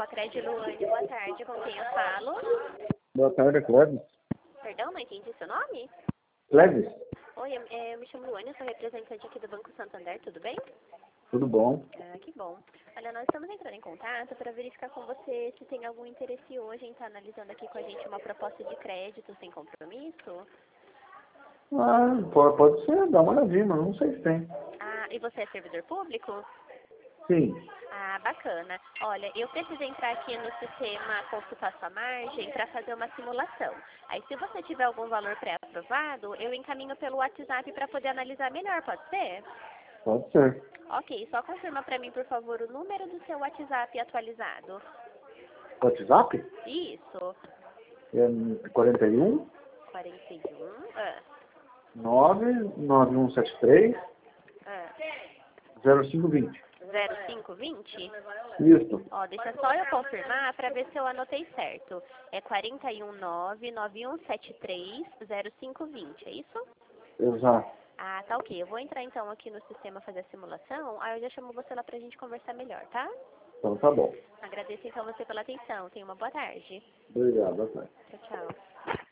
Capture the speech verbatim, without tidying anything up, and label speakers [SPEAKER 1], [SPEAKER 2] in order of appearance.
[SPEAKER 1] com a Cred Luane, boa tarde, com quem eu falo?
[SPEAKER 2] Boa tarde, Cleves.
[SPEAKER 1] Perdão, não entendi seu nome?
[SPEAKER 2] Cleves?
[SPEAKER 1] Oi, eu, eu me chamo Luane, eu sou representante aqui do Banco Santander, tudo bem?
[SPEAKER 2] Tudo bom?
[SPEAKER 1] Ah, que bom. Olha, nós estamos entrando em contato para verificar com você se tem algum interesse hoje em estar analisando aqui com a gente uma proposta de crédito sem compromisso.
[SPEAKER 2] Ah, pode, pode ser, dá uma olhadinha, mas não sei se tem.
[SPEAKER 1] Ah, e você é servidor público?
[SPEAKER 2] Sim.
[SPEAKER 1] Ah, bacana. Olha, eu preciso entrar aqui no sistema consultar sua margem para fazer uma simulação. Aí, se você tiver algum valor pré-aprovado, eu encaminho pelo WhatsApp para poder analisar melhor, pode ser?
[SPEAKER 2] Pode ser.
[SPEAKER 1] Ok, só confirma para mim, por favor, o número do seu WhatsApp atualizado.
[SPEAKER 2] WhatsApp?
[SPEAKER 1] Isso.
[SPEAKER 2] É quarenta e um,
[SPEAKER 1] quarenta e um. Ah,
[SPEAKER 2] nove, nove um sete três,
[SPEAKER 1] ah.
[SPEAKER 2] zero cinco vinte.
[SPEAKER 1] zero cinco vinte?
[SPEAKER 2] Isso.
[SPEAKER 1] Ó, deixa só eu confirmar para ver se eu anotei certo. É quarenta e um, nove, nove um sete três, zero cinco vinte, é isso?
[SPEAKER 2] Exato.
[SPEAKER 1] Ah, tá ok. Eu vou entrar então aqui no sistema fazer a simulação, aí eu já chamo você lá pra gente conversar melhor, tá?
[SPEAKER 2] Então tá bom.
[SPEAKER 1] Agradeço então você pela atenção. Tenha uma boa tarde.
[SPEAKER 2] Obrigado, boa tarde.
[SPEAKER 1] Tchau, tchau.